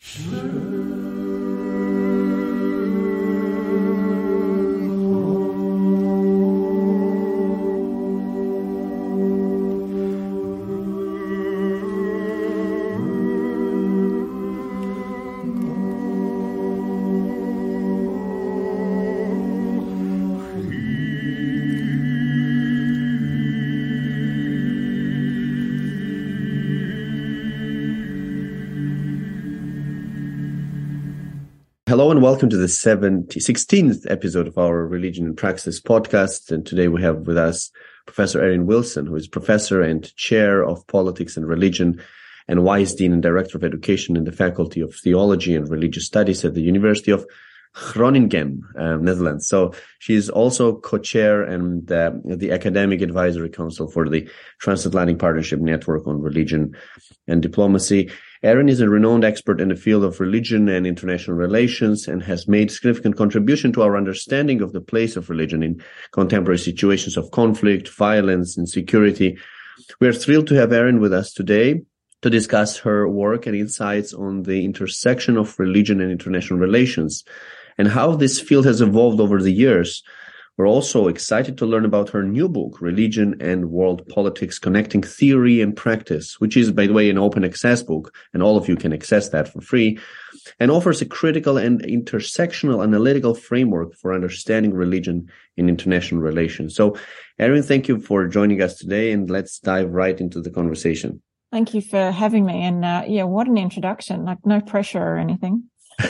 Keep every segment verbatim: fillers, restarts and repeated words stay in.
Hello and welcome to the sixteenth episode of our Religion and Praxis podcast. And today we have with us Professor Erin Wilson, who is professor and chair of politics and religion and vice dean and director of education in the Faculty of Theology and Religious Studies at the University of Groningen, uh, Netherlands. So she is also co-chair and uh, the Academic Advisory Council for the Transatlantic Partnership Network on Religion and Diplomacy. Erin is a renowned expert in the field of religion and international relations and has made significant contribution to our understanding of the place of religion in contemporary situations of conflict, violence, and security. We are thrilled to have Erin with us today to discuss her work and insights on the intersection of religion and international relations and how this field has evolved over the years. We're also excited to learn about her new book, Religion and World Politics, Connecting Theory and Practice, which is, by the way, an open access book, and all of you can access that for free, and offers a critical and intersectional analytical framework for understanding religion in international relations. So, Erin, thank you for joining us today, and let's dive right into the conversation. Thank you for having me. And uh, yeah, what an introduction, like no pressure or anything.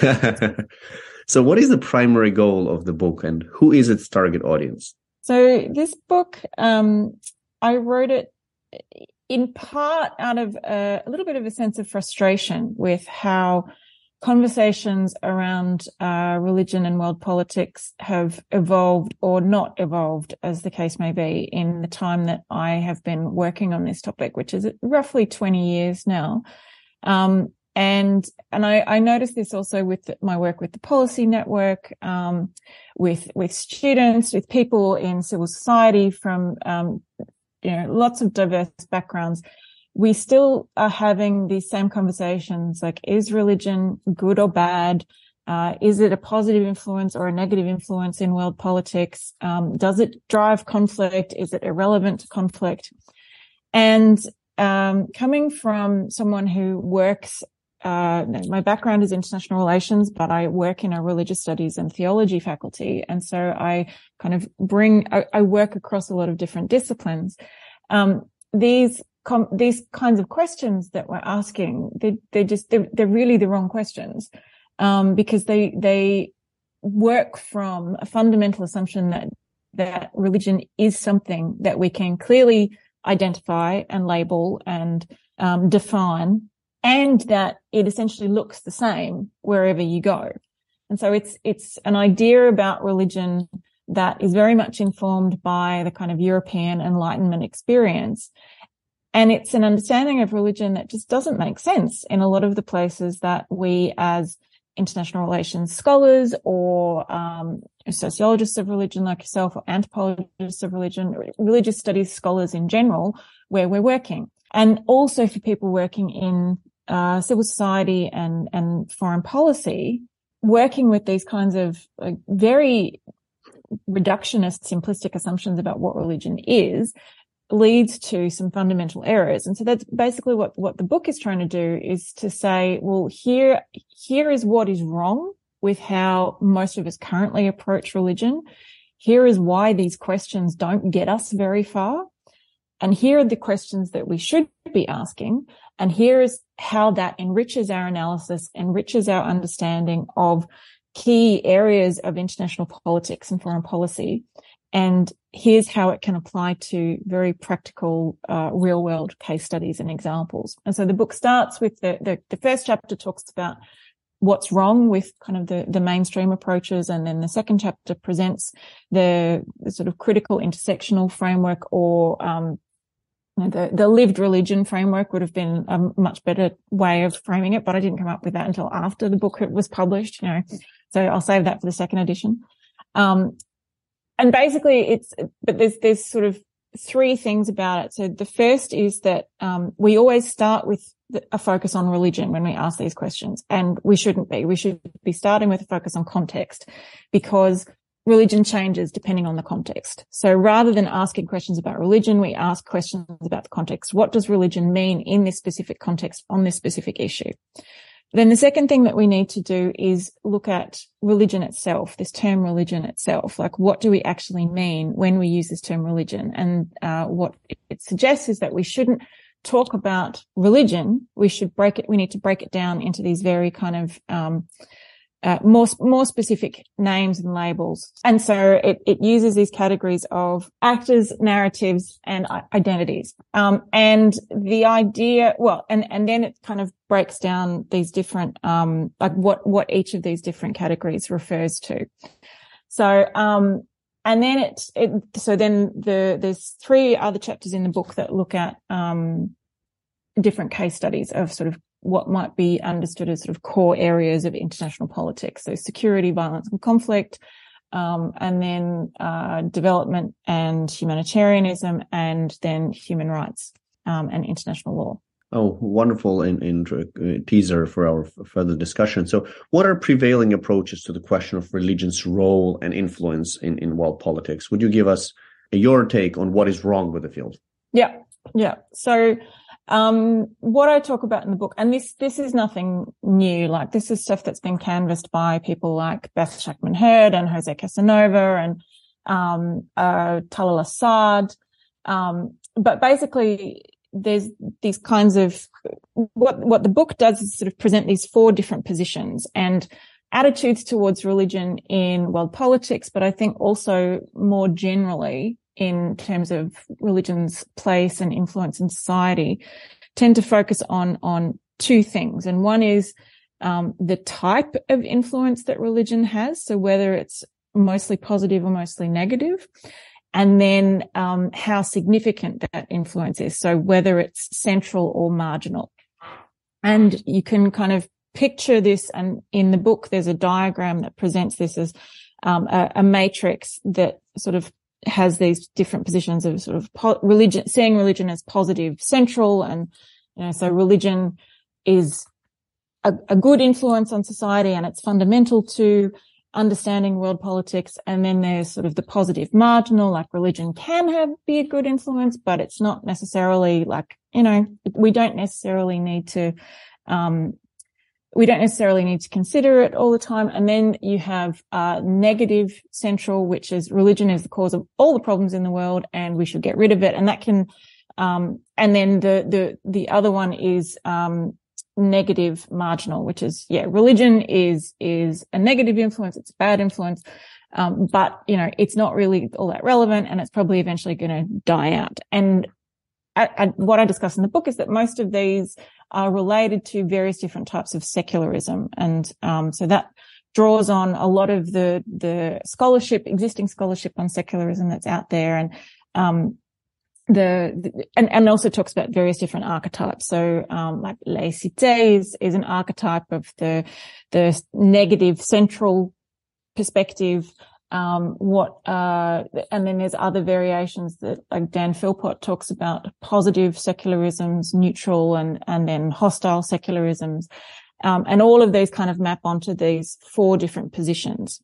So what is the primary goal of the book and who is its target audience? So this book, um, I wrote it in part out of a, a little bit of a sense of frustration with how conversations around uh, religion and world politics have evolved or not evolved, as the case may be, in the time that I have been working on this topic, which is roughly twenty years now. Um, And, and I, I noticed this also with my work with the Policy Network, um, with, with students, with people in civil society from, um, you know, lots of diverse backgrounds. We still are having these same conversations, like, is religion good or bad? Uh, is it a positive influence or a negative influence in world politics? Um, does it drive conflict? Is it irrelevant to conflict? And, um, coming from someone who works Uh, my background is international relations, but I work in a religious studies and theology faculty. And so I kind of bring, I, I work across a lot of different disciplines. Um, these, com- these kinds of questions that we're asking, they, they just, they're, they're really the wrong questions. Um, because they, they work from a fundamental assumption that, that religion is something that we can clearly identify and label and, um, define, and that it essentially looks the same wherever you go. And so it's, it's an idea about religion that is very much informed by the kind of European Enlightenment experience. And it's an understanding of religion that just doesn't make sense in a lot of the places that we as international relations scholars or, um, sociologists of religion like yourself, or anthropologists of religion, religious studies scholars in general, where we're working. And also for people working in Uh, civil society and, and foreign policy, working with these kinds of like, very reductionist, simplistic assumptions about what religion is leads to some fundamental errors. And so that's basically what, what the book is trying to do, is to say, well, here, here is what is wrong with how most of us currently approach religion. Here is why these questions don't get us very far. And here are the questions that we should be asking. And here is how that enriches our analysis, enriches our understanding of key areas of international politics and foreign policy. And here's how it can apply to very practical, uh, real world case studies and examples. And so the book starts with the, the, the first chapter talks about what's wrong with kind of the, the mainstream approaches. And then the second chapter presents the, the sort of critical intersectional framework, or, um, The, the lived religion framework would have been a much better way of framing it, but I didn't come up with that until after the book was published, you know, so I'll save that for the second edition. Um, and basically it's, but there's, there's sort of three things about it. So the first is that um, we always start with the, a focus on religion when we ask these questions, and we shouldn't be. We should be starting with a focus on context, because religion changes depending on the context. So rather than asking questions about religion, we ask questions about the context. What does religion mean in this specific context on this specific issue? Then the second thing that we need to do is look at religion itself, this term religion itself. Like, what do we actually mean when we use this term religion? And uh, what it suggests is that we shouldn't talk about religion. We should break it. We need to break it down into these very kind of um Uh, more, more specific names and labels. And so it, it uses these categories of actors, narratives, and identities. Um, and the idea, well, and, and then it kind of breaks down these different, um, like what, what each of these different categories refers to. So, um, and then it, it, so then the, there's three other chapters in the book that look at, um, different case studies of sort of what might be understood as sort of core areas of international politics. So security, violence and conflict, um, and then, uh, development and humanitarianism, and then human rights, um, and international law. Oh, wonderful in, in uh, teaser for our f- further discussion. So what are prevailing approaches to the question of religion's role and influence in, in world politics? Would you give us your take on what is wrong with the field? Yeah, yeah. So, Um, what I talk about in the book, and this, this is nothing new, like this is stuff that's been canvassed by people like Beth Shackman-Hurd and Jose Casanova and, um, uh, Talal Assad. Um, but basically there's these kinds of, what, what the book does is sort of present these four different positions and attitudes towards religion in world politics, but I think also more generally in terms of religion's place and influence in society, tend to focus on, on two things. And one is, um, the type of influence that religion has. So whether it's mostly positive or mostly negative. And then, um, how significant that influence is. So whether it's central or marginal. And you can kind of picture this, and in the book, there's a diagram that presents this as, um, a, a matrix that sort of has these different positions of sort of po- religion, seeing religion as positive, central, and, you know, so religion is a, a good influence on society and it's fundamental to understanding world politics. And then there's sort of the positive marginal, like religion can have, be a good influence, but it's not necessarily like, you know, we don't necessarily need to, um, We don't necessarily need to consider it all the time. And then you have uh negative central, which is religion is the cause of all the problems in the world and we should get rid of it. And that can, um, and then the, the, the other one is, um, negative marginal, which is, yeah, religion is, is a negative influence. It's a bad influence. Um, but, you know, it's not really all that relevant and it's probably eventually going to die out. And I, I, what I discuss in the book is that most of these are related to various different types of secularism. And, um, so that draws on a lot of the, the scholarship, existing scholarship on secularism that's out there. And, um, the, the and, and also talks about various different archetypes. So, um, like laïcité is, is an archetype of the, the negative central perspective. Um, what, uh, and then there's other variations that like Dan Philpott talks about positive secularisms, neutral and, and then hostile secularisms. Um, and all of these kind of map onto these four different positions.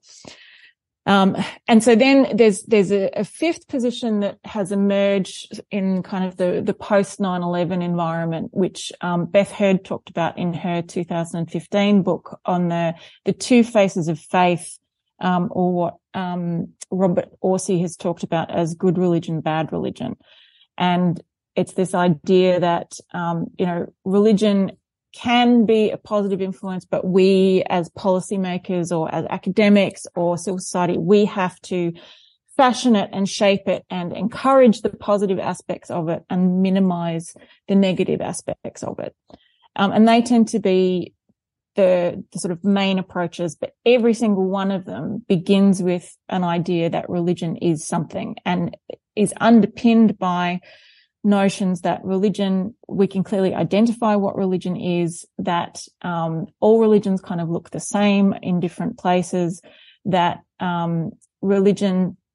Um, and so then there's, there's a, a fifth position that has emerged in kind of the, the post nine eleven environment, which, um, Beth Hurd talked about in her two thousand fifteen book on the, the two faces of faith. Um, or what, um, Robert Orsi has talked about as good religion, bad religion. And it's this idea that, um, you know, religion can be a positive influence, but we as policymakers or as academics or civil society, we have to fashion it and shape it and encourage the positive aspects of it and minimize the negative aspects of it. Um, and they tend to be The, the sort of main approaches, but every single one of them begins with an idea that religion is something and is underpinned by notions that religion, we can clearly identify what religion is, that um, all religions kind of look the same in different places, that um, religion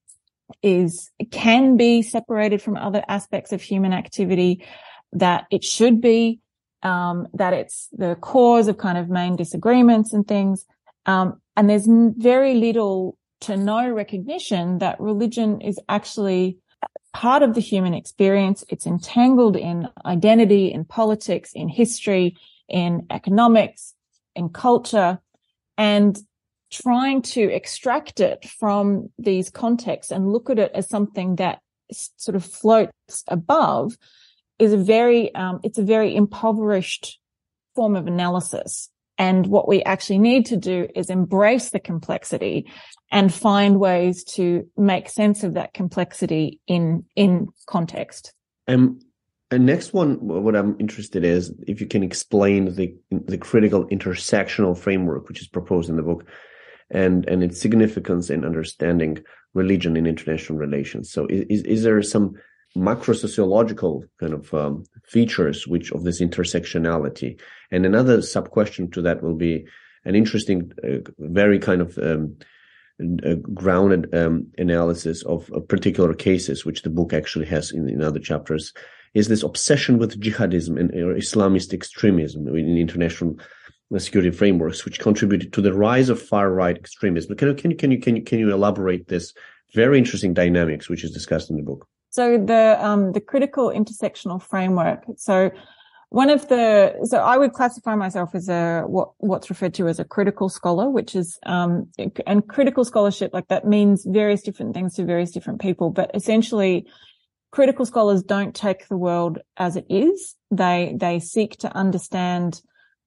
is, can be separated from other aspects of human activity, that it should be, um, that it's the cause of kind of main disagreements and things. Um, and there's very little to no recognition that religion is actually part of the human experience. It's entangled in identity, in politics, in history, in economics, in culture, and trying to extract it from these contexts and look at it as something that sort of floats above is a very, um, it's a very impoverished form of analysis. And what we actually need to do is embrace the complexity and find ways to make sense of that complexity in, in context. Um, and next one, what I'm interested in is if you can explain the, the critical intersectional framework, which is proposed in the book, and, and its significance in understanding religion in international relations. So is, is there some macro-sociological kind of um, features which of this intersectionality? And another sub-question to that will be an interesting, uh, very kind of um, uh, grounded um, analysis of uh, particular cases, which the book actually has in, in other chapters, is this obsession with jihadism and or Islamist extremism in international security frameworks, which contributed to the rise of far-right extremism. Can you, can you, can you, can you, can you elaborate this very interesting dynamics, which is discussed in the book? So the, um, the critical intersectional framework. So one of the, so I would classify myself as a, what, what's referred to as a critical scholar, which is, um, and critical scholarship, like that means various different things to various different people, but essentially critical scholars don't take the world as it is. They, they seek to understand,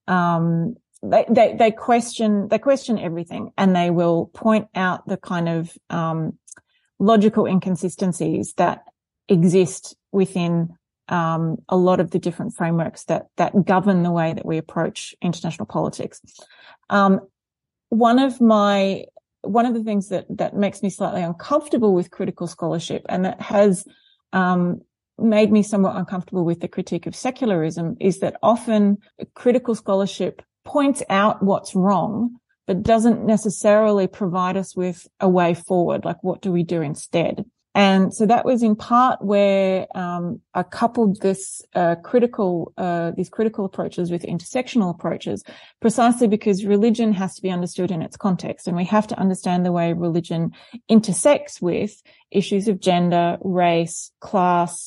um, they, they, they question, they question everything, and they will point out the kind of, um, logical inconsistencies that exist within, um, a lot of the different frameworks that, that govern the way that we approach international politics. Um, one of my, one of the things that, that makes me slightly uncomfortable with critical scholarship, and that has, um, made me somewhat uncomfortable with the critique of secularism, is that often critical scholarship points out what's wrong, but doesn't necessarily provide us with a way forward. Like, what do we do instead? And so that was in part where um I coupled this uh critical uh these critical approaches with intersectional approaches, precisely because religion has to be understood in its context, and we have to understand the way religion intersects with issues of gender, race, class,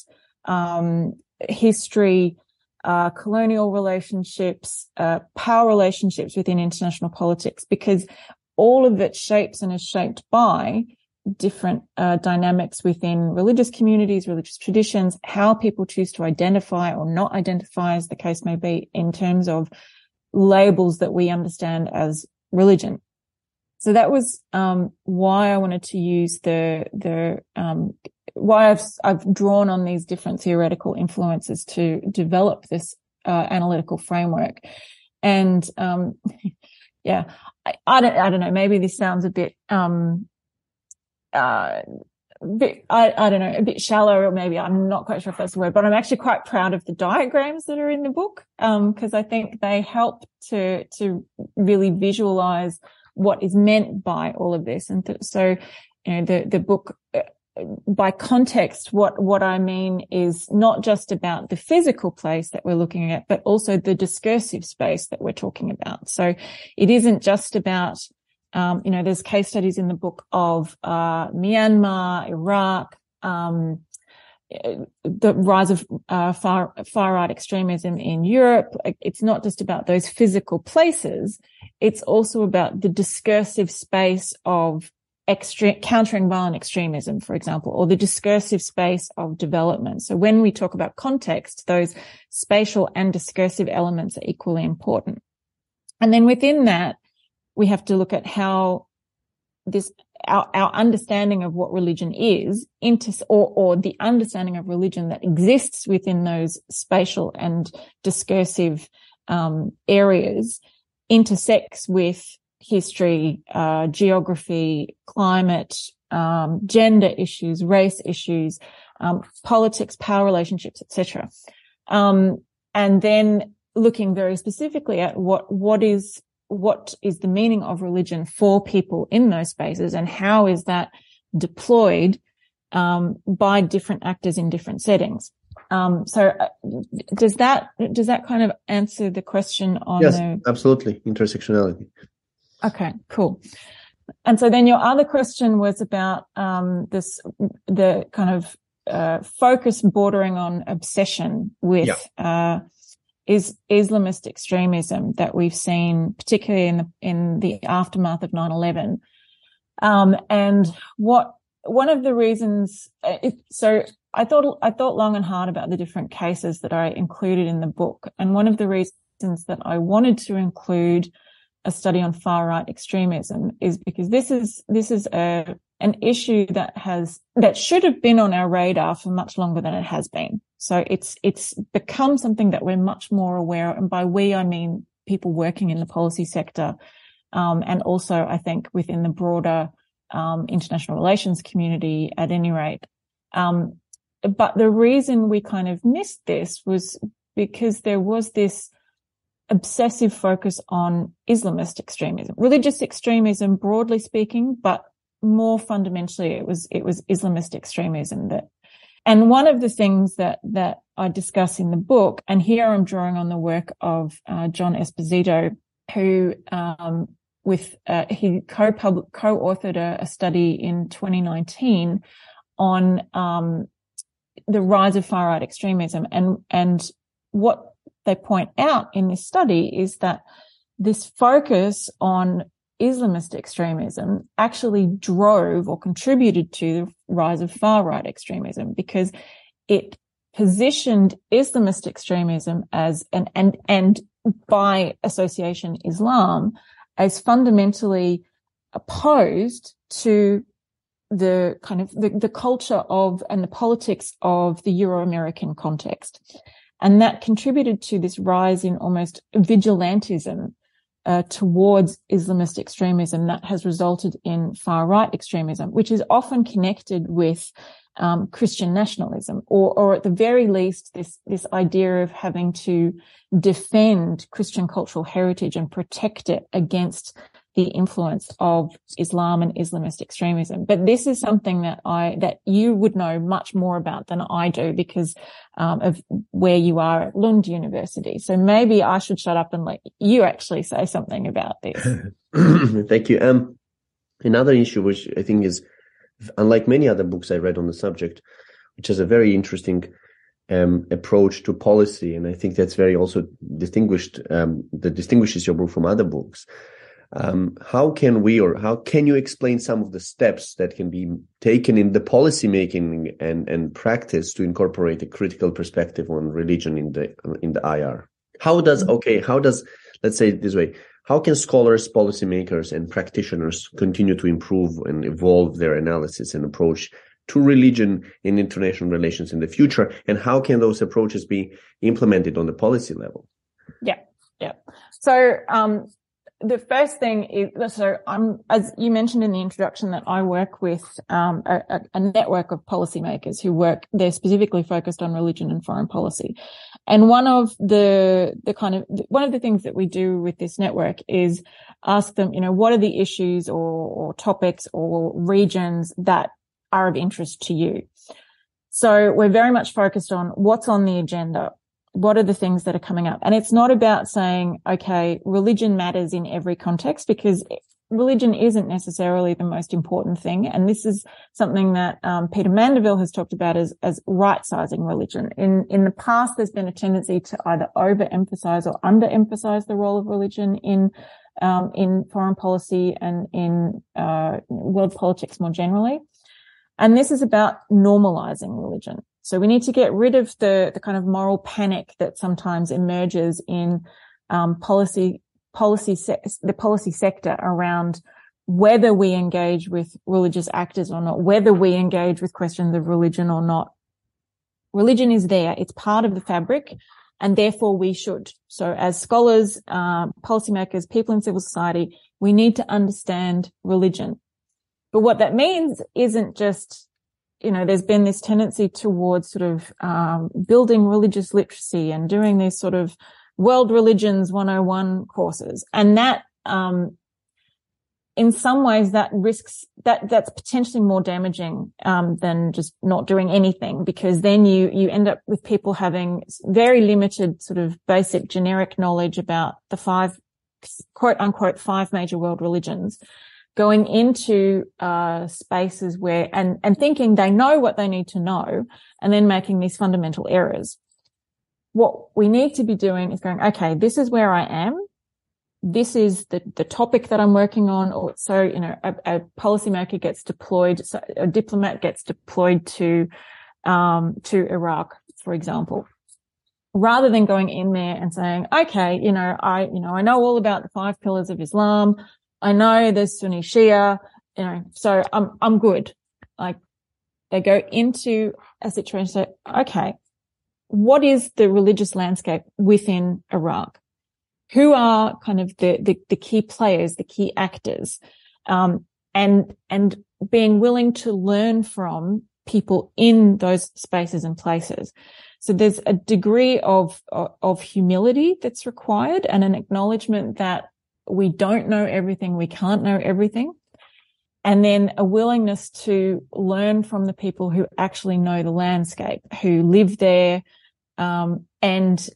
um history, uh colonial relationships, uh power relationships within international politics, because all of it shapes and is shaped by different uh, dynamics within religious communities, religious traditions, how people choose to identify or not identify, as the case may be, in terms of labels that we understand as religion. So that was um why I wanted to use the the um why I've I've drawn on these different theoretical influences to develop this uh, analytical framework. And um yeah, I, I don't I don't know, maybe this sounds a bit um uh bit, I, I don't know, a bit shallow, or maybe I'm not quite sure if that's the word, but I'm actually quite proud of the diagrams that are in the book, um, because I think they help to, to really visualize what is meant by all of this. And th- so, you know, the, the book, uh, by context, what, what I mean is not just about the physical place that we're looking at, but also the discursive space that we're talking about. So it isn't just about, Um, you know, there's case studies in the book of uh, Myanmar, Iraq, um, the rise of uh, far far right extremism in Europe. It's not just about those physical places; it's also about the discursive space of extre- countering violent extremism, for example, or the discursive space of development. So when we talk about context, those spatial and discursive elements are equally important. And then within that, we have to look at how this, our, our understanding of what religion is, inter, or, or the understanding of religion that exists within those spatial and discursive um, areas intersects with history, uh, geography, climate, um, gender issues, race issues, um, politics, power relationships, et cetera. Um, and then looking very specifically at what, what is what is the meaning of religion for people in those spaces, and how is that deployed um, by different actors in different settings. Um, so uh, does that, does that kind of answer the question on yes, the... absolutely. Intersectionality. Okay, cool. And so then your other question was about, um, this, the kind of, uh, focus bordering on obsession with, yeah. uh, is Islamist extremism that we've seen, particularly in the, in the aftermath of nine eleven. Um, and what, one of the reasons, it, so I thought, I thought long and hard about the different cases that I included in the book. And one of the reasons that I wanted to include a study on far right extremism is because this is, this is a, an issue that has, that should have been on our radar for much longer than it has been. So it's, it's become something that we're much more aware of. And by we, I mean people working in the policy sector. Um, and also I think within the broader, um, international relations community at any rate. Um, but the reason we kind of missed this was because there was this obsessive focus on Islamist extremism, religious extremism, broadly speaking, but more fundamentally, it was, it was Islamist extremism that, and one of the things that, that I discuss in the book, and here I'm drawing on the work of, uh, John Esposito, who, um, with, uh, he co-pub, co-authored a, a study in twenty nineteen on, um, the rise of far right extremism. And, and what they point out in this study is that this focus on Islamist extremism actually drove or contributed to the rise of far right extremism because it positioned Islamist extremism as an, and, and by association Islam as fundamentally opposed to the kind of the, the culture of and the politics of the Euro-American context. And that contributed to this rise in almost vigilantism uh, towards Islamist extremism that has resulted in far-right extremism, which is often connected with um, Christian nationalism, or, or at the very least, this, this idea of having to defend Christian cultural heritage and protect it against the influence of Islam and Islamist extremism. But this is something that I, that you would know much more about than I do because, um, of where you are at Lund University. So maybe I should shut up and let you actually say something about this. Thank you. Um, another issue, which I think is, unlike many other books I read on the subject, which has a very interesting um, approach to policy. And I think that's very also distinguished, um, that distinguishes your book from other books. Um, how can we, or how can you explain some of the steps that can be taken in the policy making and, and practice to incorporate a critical perspective on religion in the, in the I R? How does, okay, how does, let's say it this way, how can scholars, policymakers, and practitioners continue to improve and evolve their analysis and approach to religion in international relations in the future? And how can those approaches be implemented on the policy level? Yeah, yeah. So, um, the first thing is, so I'm, as you mentioned in the introduction, that I work with um, a, a network of policymakers who work, they're specifically focused on religion and foreign policy. And one of the, the kind of, one of the things that we do with this network is ask them, you know, what are the issues or, or topics or regions that are of interest to you? So we're very much focused on what's on the agenda. What are the things that are coming up? And it's not about saying, okay, religion matters in every context, because religion isn't necessarily the most important thing. And this is something that um, Peter Mandeville has talked about as, as right-sizing religion. In, in the past, there's been a tendency to either overemphasize or underemphasize the role of religion in, um, in foreign policy and in uh, world politics more generally. And this is about normalizing religion. So we need to get rid of the, the kind of moral panic that sometimes emerges in, um, policy, policy, se- the policy sector around whether we engage with religious actors or not, whether we engage with questions of religion or not. Religion is there. It's part of the fabric, and therefore we should. So as scholars, uh, policymakers, people in civil society, we need to understand religion. But what that means isn't just, you know, there's been this tendency towards sort of um building religious literacy and doing these sort of world religions one oh one courses. And that um in some ways that risks that that's potentially more damaging um, than just not doing anything, because then you you end up with people having very limited sort of basic generic knowledge about the five quote unquote five major world religions, going into uh spaces where and and thinking they know what they need to know, and then making these fundamental errors. What we need to be doing is going, okay, this is where I am. This is the, the topic that I'm working on. Or so, you know, a, a policymaker gets deployed, so a diplomat gets deployed to, um, to Iraq, for example, rather than going in there and saying, okay, you know, I, you know, I know all about the five pillars of Islam. I know there's Sunni Shia, you know, so I'm, I'm good. Like, they go into a situation and say, okay, what is the religious landscape within Iraq? Who are kind of the, the, the key players, the key actors, um, and, and being willing to learn from people in those spaces and places. So there's a degree of, of, of humility that's required, and an acknowledgement that we don't know everything, we can't know everything. And then a willingness to learn from the people who actually know the landscape, who live there, um, and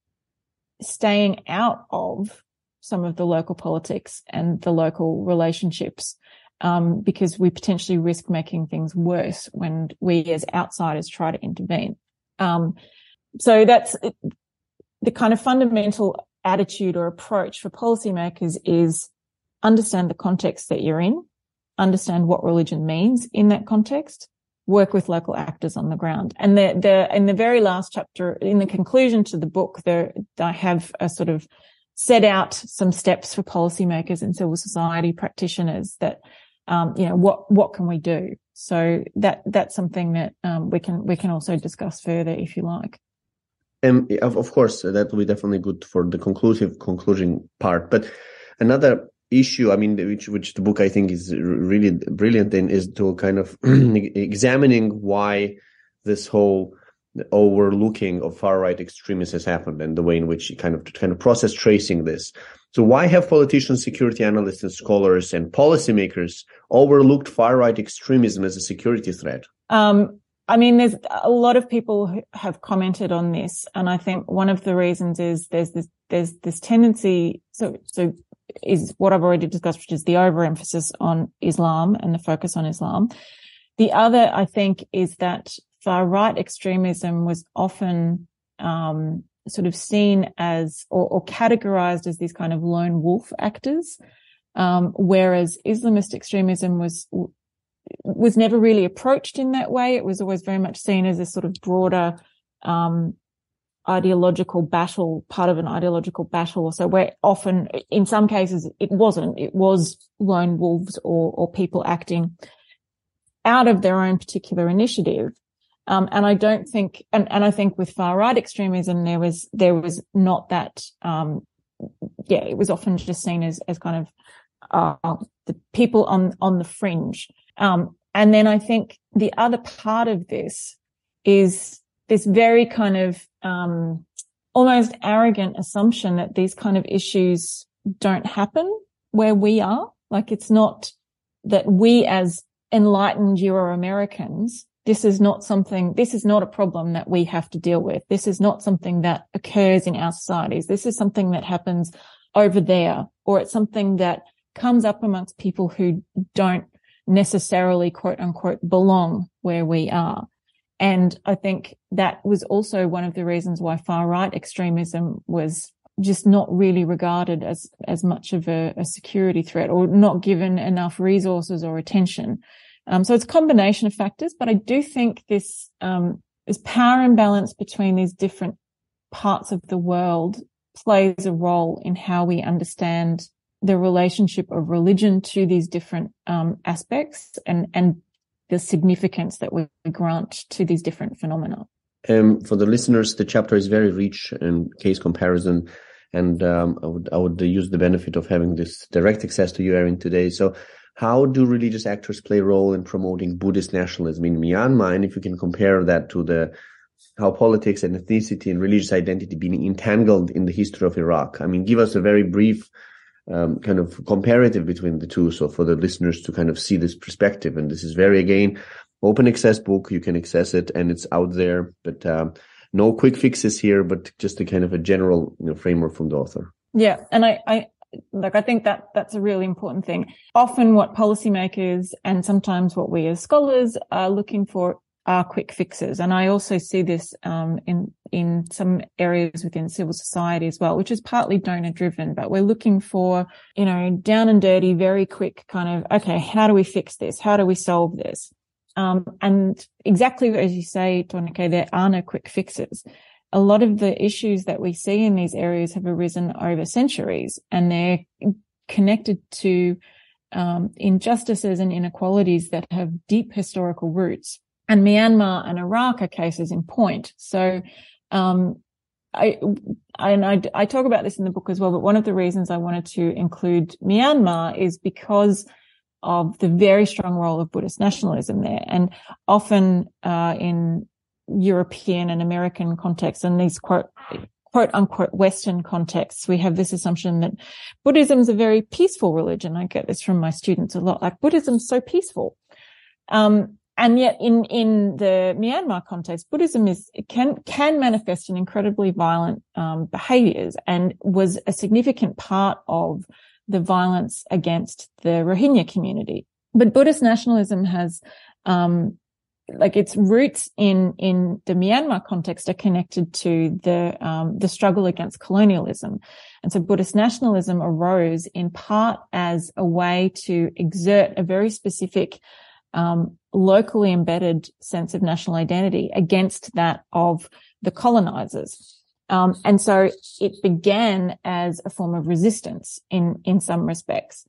staying out of some of the local politics and the local relationships, um, because we potentially risk making things worse when we as outsiders try to intervene. Um, so that's it, the kind of fundamental attitude or approach for policymakers is understand the context that you're in, understand what religion means in that context, work with local actors on the ground. And the, the, in the very last chapter, in the conclusion to the book, there, I have a sort of set out some steps for policymakers and civil society practitioners that, um, you know, what, what can we do? So that, that's something that, um, we can, we can also discuss further if you like. Um, of, of course, that will be definitely good for the conclusive conclusion part. But another issue, I mean, which which the book I think is really brilliant in, is to kind of examining why this whole overlooking of far right extremism has happened, and the way in which kind of kind of process tracing this. So why have politicians, security analysts, and scholars and policymakers overlooked far right extremism as a security threat? Um, I mean, there's a lot of people who have commented on this, and I think one of the reasons is there's this there's this tendency. So so. is what I've already discussed, which is the overemphasis on Islam and the focus on Islam. The other, I think, is that far-right extremism was often um, sort of seen as or, or categorized as these kind of lone wolf actors, um, whereas Islamist extremism was was never really approached in that way. It was always very much seen as a sort of broader um ideological battle, part of an ideological battle. So where often, in some cases, it wasn't. It was lone wolves or, or people acting out of their own particular initiative. Um, and I don't think, and, and I think with far right extremism, there was, there was not that, um, yeah, it was often just seen as, as kind of, uh, the people on, on the fringe. Um, and then I think the other part of this is this very kind of, um, almost arrogant assumption that these kind of issues don't happen where we are. Like, it's not that we as enlightened Euro-Americans, this is not something, this is not a problem that we have to deal with. This is not something that occurs in our societies. This is something that happens over there, or it's something that comes up amongst people who don't necessarily, quote unquote, belong where we are. And I think that was also one of the reasons why far-right extremism was just not really regarded as, as much of a, a security threat, or not given enough resources or attention. Um, so it's a combination of factors, but I do think this, um, this power imbalance between these different parts of the world plays a role in how we understand the relationship of religion to these different, um, aspects, and, and the significance that we grant to these different phenomena. Um, for the listeners, the chapter is very rich in case comparison, and um, I would I would use the benefit of having this direct access to you, Erin, today. So, how do religious actors play a role in promoting Buddhist nationalism in Myanmar? And if you can compare that to the how politics and ethnicity and religious identity being entangled in the history of Iraq. I mean, give us a very brief um, kind of comparative between the two. So for the listeners to kind of see this perspective, and this is very, again, open access book. You can access it and it's out there, but um, no quick fixes here, but just a kind of a general, you know, framework from the author. Yeah. And I, I, Like, I think that that's a really important thing. Often what policymakers and sometimes what we as scholars are looking for are quick fixes. And I also see this um, in in some areas within civil society as well, which is partly donor driven, but we're looking for, you know, down and dirty, very quick kind of, okay, how do we fix this? How do we solve this? Um, and exactly as you say, Tornike, there are no quick fixes. A lot of the issues that we see in these areas have arisen over centuries, and they're connected to um, injustices and inequalities that have deep historical roots. And Myanmar and Iraq are cases in point. So um, I, and I, I talk about this in the book as well, but one of the reasons I wanted to include Myanmar is because of the very strong role of Buddhist nationalism there. And often uh, in European and American contexts and these quote, quote unquote Western contexts, we have this assumption that Buddhism is a very peaceful religion. I get this from my students a lot, like Buddhism's so peaceful. Um, and yet in, in the Myanmar context, Buddhism is, can, can manifest in incredibly violent, um, behaviors, and was a significant part of the violence against the Rohingya community. But Buddhist nationalism has, um, like its roots in, in the Myanmar context are connected to the, um, the struggle against colonialism. And so Buddhist nationalism arose in part as a way to exert a very specific, um, locally embedded sense of national identity against that of the colonizers. Um, and so it began as a form of resistance in, in some respects.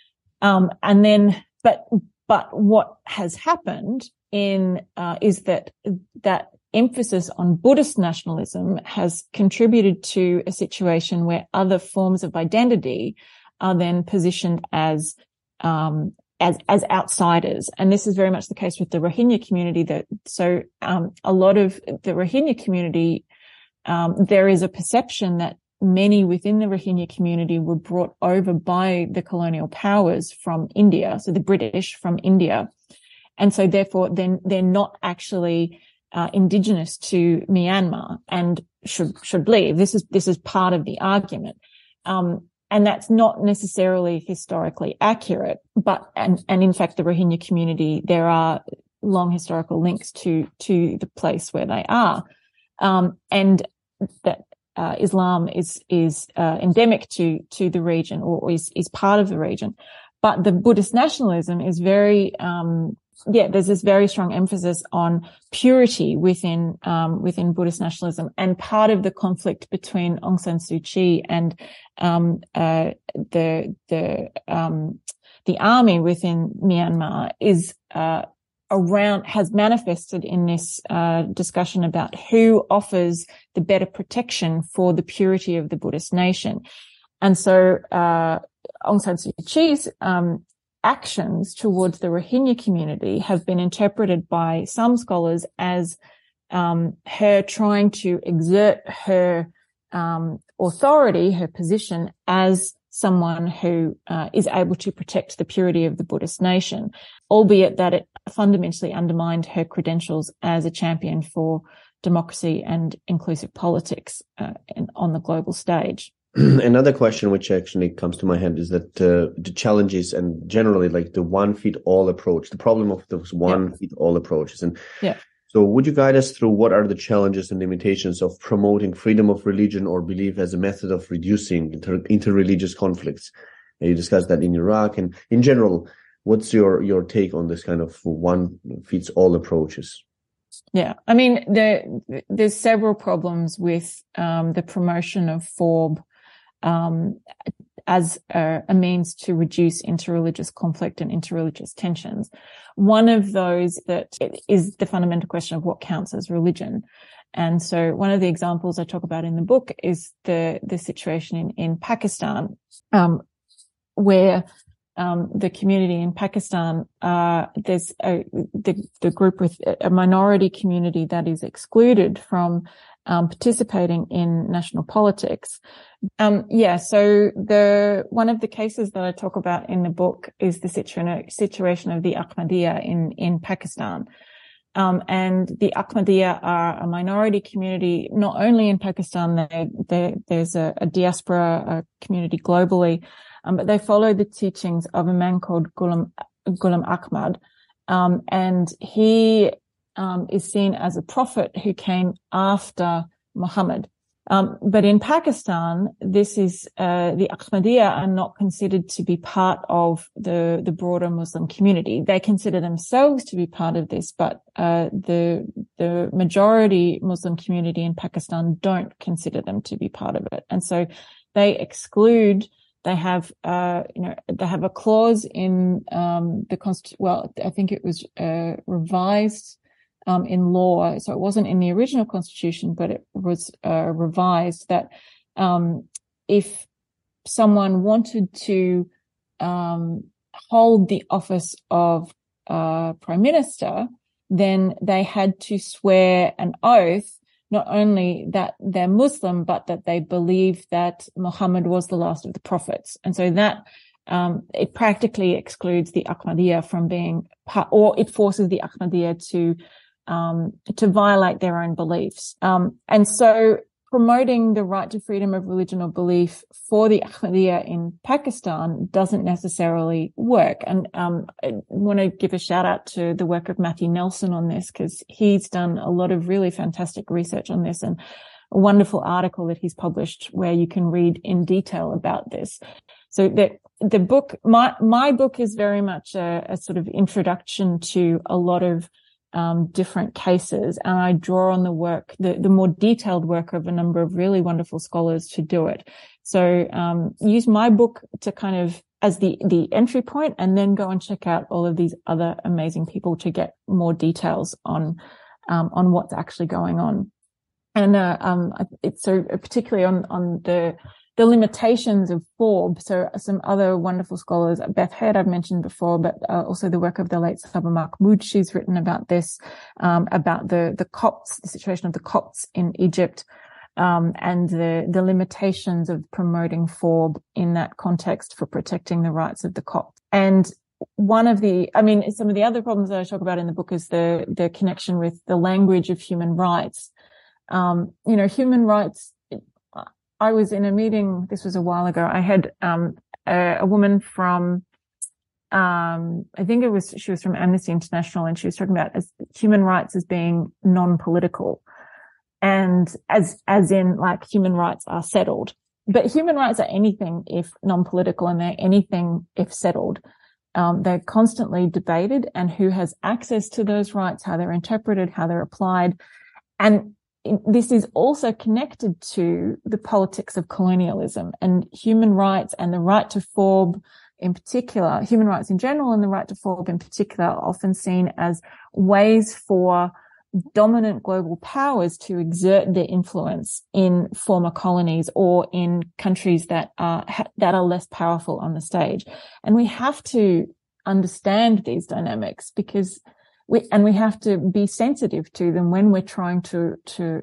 Um, and then, but, but what has happened in, uh, is that, that emphasis on Buddhist nationalism has contributed to a situation where other forms of identity are then positioned as, um, as, as outsiders. And this is very much the case with the Rohingya community. That, so, um, a lot of the Rohingya community, um, there is a perception that many within the Rohingya community were brought over by the colonial powers from India. So the British from India. And so therefore then they're not actually, uh, indigenous to Myanmar and should, should leave. This is, this is part of the argument. Um, And that's not necessarily historically accurate, but, and, and in fact, the Rohingya community, there are long historical links to, to the place where they are. Um, and that, uh, Islam is, is, uh, endemic to, to the region, or is, is part of the region. But the Buddhist nationalism is very, um, yeah, there's this very strong emphasis on purity within, um, within Buddhist nationalism. And part of the conflict between Aung San Suu Kyi and, um, uh, the, the, um, the army within Myanmar is, uh, around, has manifested in this, uh, discussion about who offers the better protection for the purity of the Buddhist nation. And so, uh, Aung San Suu Kyi's, um, actions towards the Rohingya community have been interpreted by some scholars as um, her trying to exert her um, authority, her position as someone who uh, is able to protect the purity of the Buddhist nation, albeit that it fundamentally undermined her credentials as a champion for democracy and inclusive politics uh, in, on the global stage. Another question which actually comes to my head is that uh, the challenges and generally like the one fit all approach, the problem of those one yeah. fit all approaches. And yeah. so would you guide us through what are the challenges and limitations of promoting freedom of religion or belief as a method of reducing inter- interreligious conflicts? And you discussed that in Iraq, and in general, what's your, your take on this kind of one fits all approaches? Yeah, I mean, there, there's several problems with um, the promotion of F O R B Um, as a, a means to reduce interreligious conflict and interreligious tensions. One of those that is the fundamental question of what counts as religion. And so one of the examples I talk about in the book is the, the situation in, in Pakistan, um, where, um, the community in Pakistan, uh, there's a, the, the group with a minority community that is excluded from um, participating in national politics. Um, yeah, so the one of the cases that I talk about in the book is the situa- situation of the Ahmadiyya in, in Pakistan. Um, and the Ahmadiyya are a minority community, not only in Pakistan, they, they, there's a, a diaspora a community globally, um, but they follow the teachings of a man called Ghulam, Ghulam Ahmad. Um, and he, um, is seen as a prophet who came after Muhammad. Um, but in Pakistan, this is, uh, the Ahmadiyya are not considered to be part of the, the broader Muslim community. They consider themselves to be part of this, but, uh, the, the majority Muslim community in Pakistan don't consider them to be part of it. And so they exclude, they have, uh, you know, they have a clause in, um, the const, well, I think it was, uh, revised, Um, in law, so it wasn't in the original constitution, but it was uh, revised that um, if someone wanted to um, hold the office of uh, prime minister, then they had to swear an oath, not only that they're Muslim, but that they believe that Muhammad was the last of the prophets. And so that um, it practically excludes the Ahmadiyya from being part, or it forces the Ahmadiyya to Um, to violate their own beliefs. Um, and so promoting the right to freedom of religion or belief for the Ahmadiyya in Pakistan doesn't necessarily work. And um, I want to give a shout out to the work of Matthew Nelson on this, because he's done a lot of really fantastic research on this, and a wonderful article that he's published where you can read in detail about this. So the, the book, my, my book is very much a, a sort of introduction to a lot of Um, different cases, and I draw on the work, the, the more detailed work of a number of really wonderful scholars to do it. So, um, use my book to kind of as the, the entry point, and then go and check out all of these other amazing people to get more details on, um, on what's actually going on. And, uh, um, it's so particularly on, on the, the limitations of Forb. So some other wonderful scholars, Beth Head I've mentioned before, but uh, also the work of the late Saba Mahmoud. She's written about this, um, about the, the Copts, the situation of the Copts in Egypt, um, and the, the limitations of promoting Forb in that context for protecting the rights of the Copts. And one of the, I mean, some of the other problems that I talk about in the book is the, the connection with the language of human rights. Um, you know, human rights, I was in a meeting, this was a while ago, I had um a, a woman from, um I think it was, she was from Amnesty International, and she was talking about as human rights as being non-political, and as as in like human rights are settled. But human rights are anything if non-political, and they're anything if settled. Um, they're constantly debated, and who has access to those rights, how they're interpreted, how they're applied. And this is also connected to the politics of colonialism, and human rights and the right to Forb in particular, human rights in general and the right to Forb in particular, are often seen as ways for dominant global powers to exert their influence in former colonies or in countries that are, that are less powerful on the stage. And we have to understand these dynamics, because We, and we have to be sensitive to them when we're trying to, to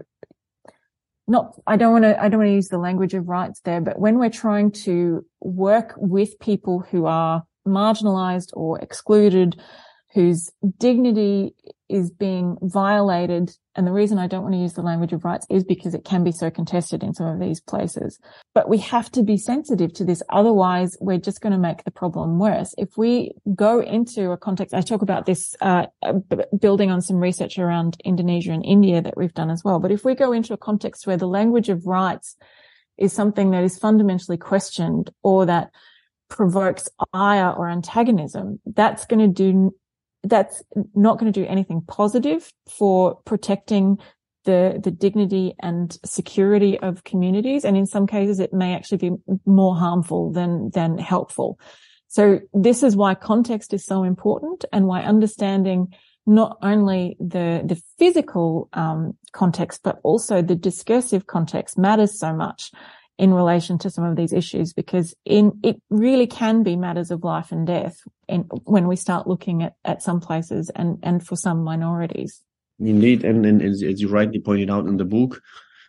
not, I don't want to, I don't want to use the language of rights there, but when we're trying to work with people who are marginalized or excluded, whose dignity is being violated. And the reason I don't want to use the language of rights is because it can be so contested in some of these places. But we have to be sensitive to this. Otherwise, we're just going to make the problem worse. If we go into a context, I talk about this, uh, building on some research around Indonesia and India that we've done as well. But if we go into a context where the language of rights is something that is fundamentally questioned, or that provokes ire or antagonism, that's going to do that's not going to do anything positive for protecting the, the dignity and security of communities. And in some cases, it may actually be more harmful than, than helpful. So this is why context is so important, and why understanding not only the, the physical, um, context, but also the discursive context matters so much in relation to some of these issues, because in, it really can be matters of life and death in, when we start looking at, at some places and, and for some minorities. Indeed. And, and as, as you rightly pointed out in the book,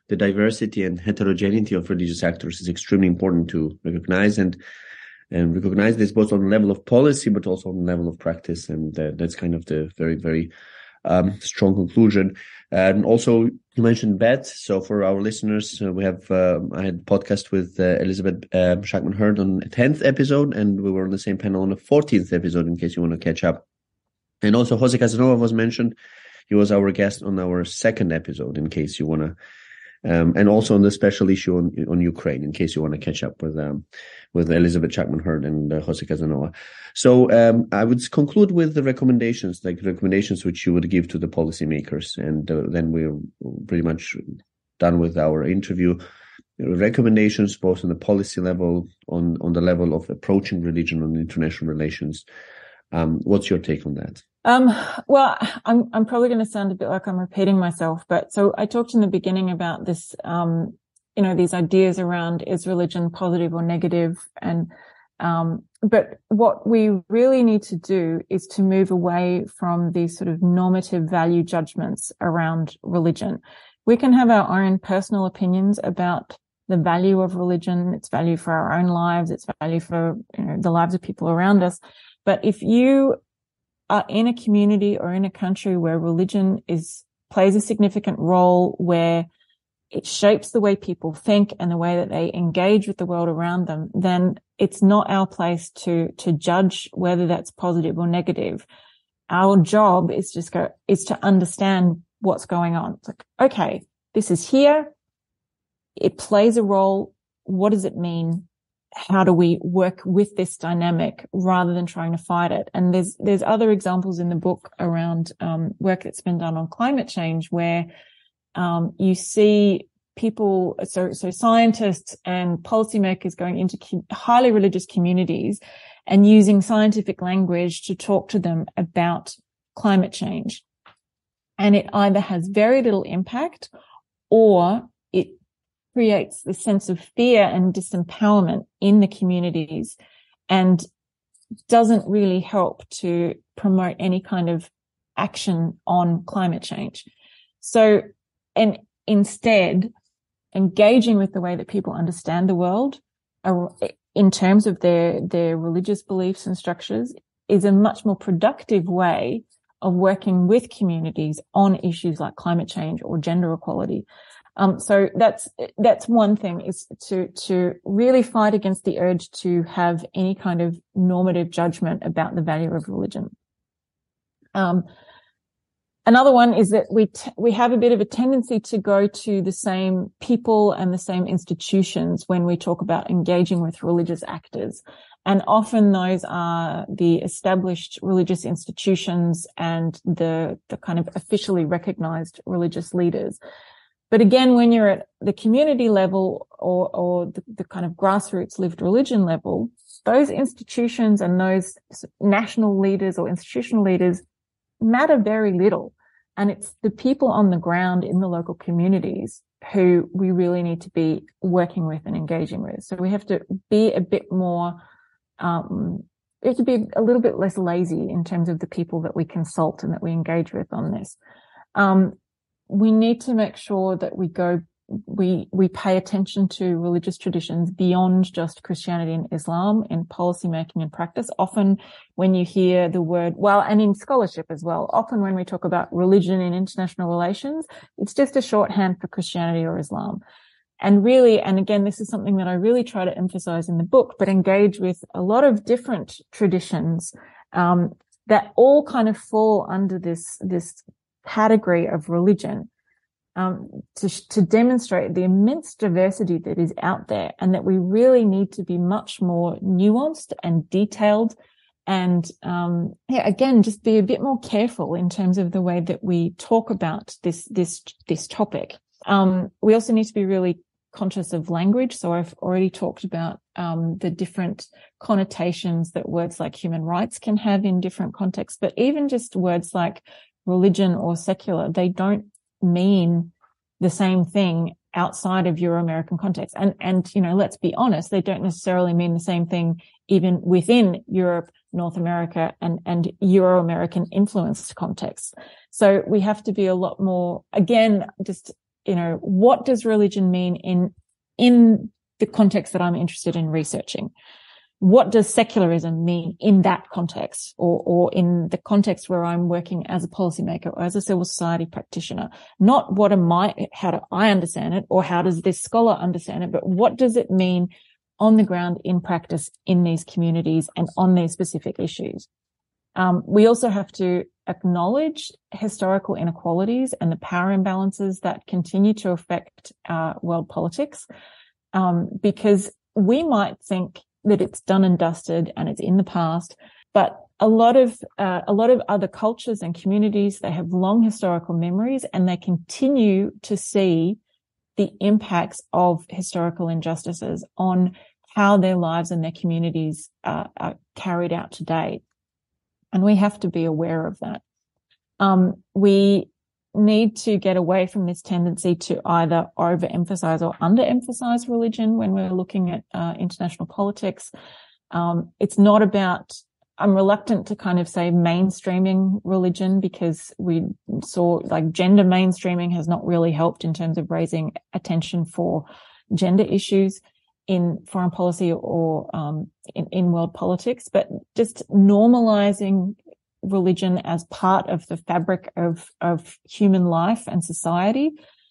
the diversity and heterogeneity of religious actors is extremely important to recognize and and recognize this both on the level of policy, but also on the level of practice. And uh, that's kind of the very, very um, strong conclusion. And also, you mentioned Beth. So for our listeners, uh, we have, uh, I had a podcast with uh, Elizabeth uh, Shackman-Hurd on the tenth episode, and we were on the same panel on the fourteenth episode, in case you want to catch up. And also Jose Casanova was mentioned. He was our guest on our second episode, in case you want to, um, and also on the special issue on on Ukraine, in case you want to catch up with um, with Elizabeth Shackman-Hurd and uh, Jose Casanova. So um, I would conclude with the recommendations, like recommendations which you would give to the policymakers, and uh, then we're pretty much done with our interview. Recommendations both on the policy level, on on the level of approaching religion on international relations. Um, what's your take on that? Um, well, I'm, I'm probably going to sound a bit like I'm repeating myself, but so I talked in the beginning about this, um, you know, these ideas around is religion positive or negative? And, um, but what we really need to do is to move away from these sort of normative value judgments around religion. We can have our own personal opinions about the value of religion, its value for our own lives, its value for, you know, the lives of people around us. But if you are in a community or in a country where religion is plays a significant role, where it shapes the way people think and the way that they engage with the world around them, then it's not our place to to judge whether that's positive or negative. Our job is just go is to understand what's going on. It's like, okay, this is here. It plays a role. What does it mean? How do we work with this dynamic rather than trying to fight it? And there's there's other examples in the book around um, work that's been done on climate change, where um, you see people, so so scientists and policymakers going into co- highly religious communities and using scientific language to talk to them about climate change, and it either has very little impact or it creates the sense of fear and disempowerment in the communities and doesn't really help to promote any kind of action on climate change. So, and instead, engaging with the way that people understand the world in terms of their, their religious beliefs and structures is a much more productive way of working with communities on issues like climate change or gender equality. Um, so that's, that's one thing, is to, to really fight against the urge to have any kind of normative judgment about the value of religion. Um, another one is that we, t- we have a bit of a tendency to go to the same people and the same institutions when we talk about engaging with religious actors. And often those are the established religious institutions and the, the kind of officially recognized religious leaders. But again, when you're at the community level or, or the, the kind of grassroots lived religion level, those institutions and those national leaders or institutional leaders matter very little. And it's the people on the ground in the local communities who we really need to be working with and engaging with. So we have to be a bit more, um, we have to be a little bit less lazy in terms of the people that we consult and that we engage with on this. Um, we need to make sure that we go, we, we pay attention to religious traditions beyond just Christianity and Islam in policy making and practice. Often when you hear the word, well, and in scholarship as well, often when we talk about religion in international relations, it's just a shorthand for Christianity or Islam. And really, and again, this is something that I really try to emphasize in the book, but engage with a lot of different traditions, um, that all kind of fall under this, this category of religion, um, to, to demonstrate the immense diversity that is out there, and that we really need to be much more nuanced and detailed. And, um, yeah, again, just be a bit more careful in terms of the way that we talk about this, this, this topic. Um, we also need to be really conscious of language. So I've already talked about, um, the different connotations that words like human rights can have in different contexts, but even just words like religion or secular, they don't mean the same thing outside of Euro-American context. And, and, you know, let's be honest, they don't necessarily mean the same thing even within Europe, North America, and, and Euro-American influenced contexts. So we have to be a lot more, again, just you know, what does religion mean in, in the context that I'm interested in researching? What does secularism mean in that context, or, or in the context where I'm working as a policymaker or as a civil society practitioner? Not what am I, how do I understand it, or how does this scholar understand it, but what does it mean on the ground in practice in these communities and on these specific issues? Um, we also have to acknowledge historical inequalities and the power imbalances that continue to affect uh, world politics, um, because we might think that it's done and dusted and it's in the past, but a lot of uh, a lot of other cultures and communities, they have long historical memories, and they continue to see the impacts of historical injustices on how their lives and their communities uh, are carried out today. And we have to be aware of that. Um, we need to get away from this tendency to either overemphasize or underemphasize religion when we're looking at uh, international politics. Um, it's not about, I'm reluctant to kind of say mainstreaming religion, because we saw like gender mainstreaming has not really helped in terms of raising attention for gender issues in foreign policy or um, in, in world politics, but just normalizing religion as part of the fabric of, of human life and society,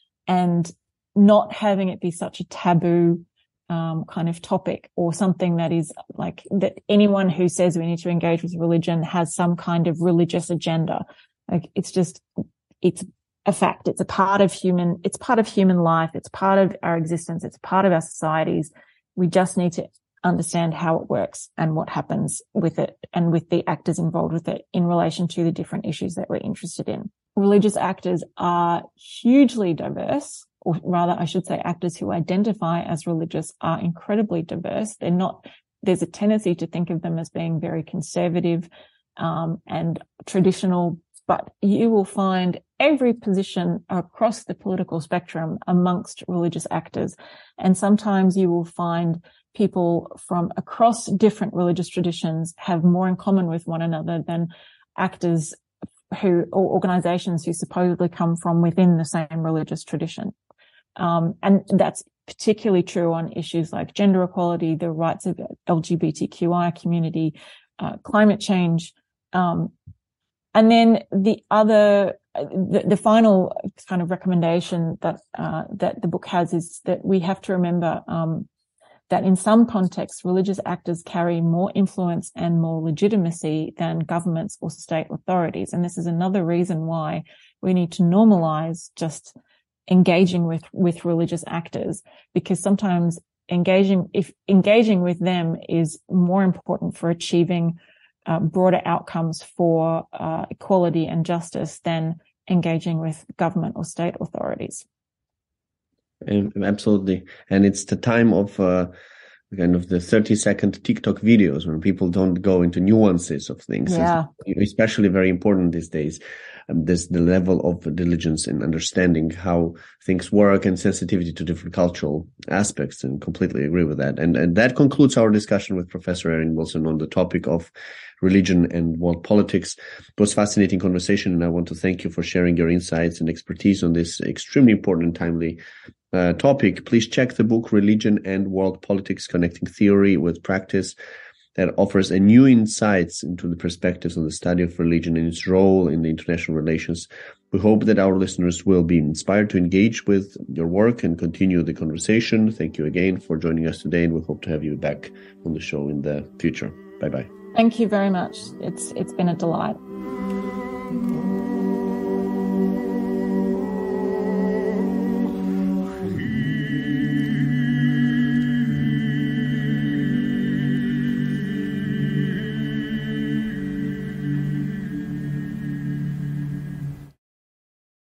and not having it be such a taboo um, kind of topic, or something that is like that anyone who says we need to engage with religion has some kind of religious agenda. Like it's just, it's a fact. It's a part of human, it's part of human life. It's part of our existence. It's part of our societies. We just need to understand how it works and what happens with it and with the actors involved with it in relation to the different issues that we're interested in. Religious actors are hugely diverse, or rather I should say actors who identify as religious are incredibly diverse. They're not, there's a tendency to think of them as being very conservative um, and traditional, but you will find every position across the political spectrum amongst religious actors. And sometimes you will find people from across different religious traditions have more in common with one another than actors who, or organizations who supposedly come from within the same religious tradition. Um, and that's particularly true on issues like gender equality, the rights of L G B T Q I community, uh, climate change. Um, and then the other, the, the final kind of recommendation that, uh, that the book has is that we have to remember, um, that in some contexts, religious actors carry more influence and more legitimacy than governments or state authorities. And this is another reason why we need to normalize just engaging with, with religious actors, because sometimes engaging, if engaging with them is more important for achieving uh, broader outcomes for uh, equality and justice than engaging with government or state authorities. Absolutely. And it's the time of uh, kind of the thirty second TikTok videos when people don't go into nuances of things. Yeah. It's especially very important these days. Um, there's the level of diligence in understanding how things work and sensitivity to different cultural aspects, and completely agree with that. And, and that concludes our discussion with Professor Erin Wilson on the topic of religion and world politics. It was a fascinating conversation, and I want to thank you for sharing your insights and expertise on this extremely important and timely uh, topic. Please check the book Religion and World Politics, Connecting Theory with Practice, that offers a new insights into the perspectives on the study of religion and its role in the international relations. We hope that our listeners will be inspired to engage with your work and continue the conversation. Thank you again for joining us today, and we hope to have you back on the show in the future. Bye-bye. Thank you very much. It's it's been a delight.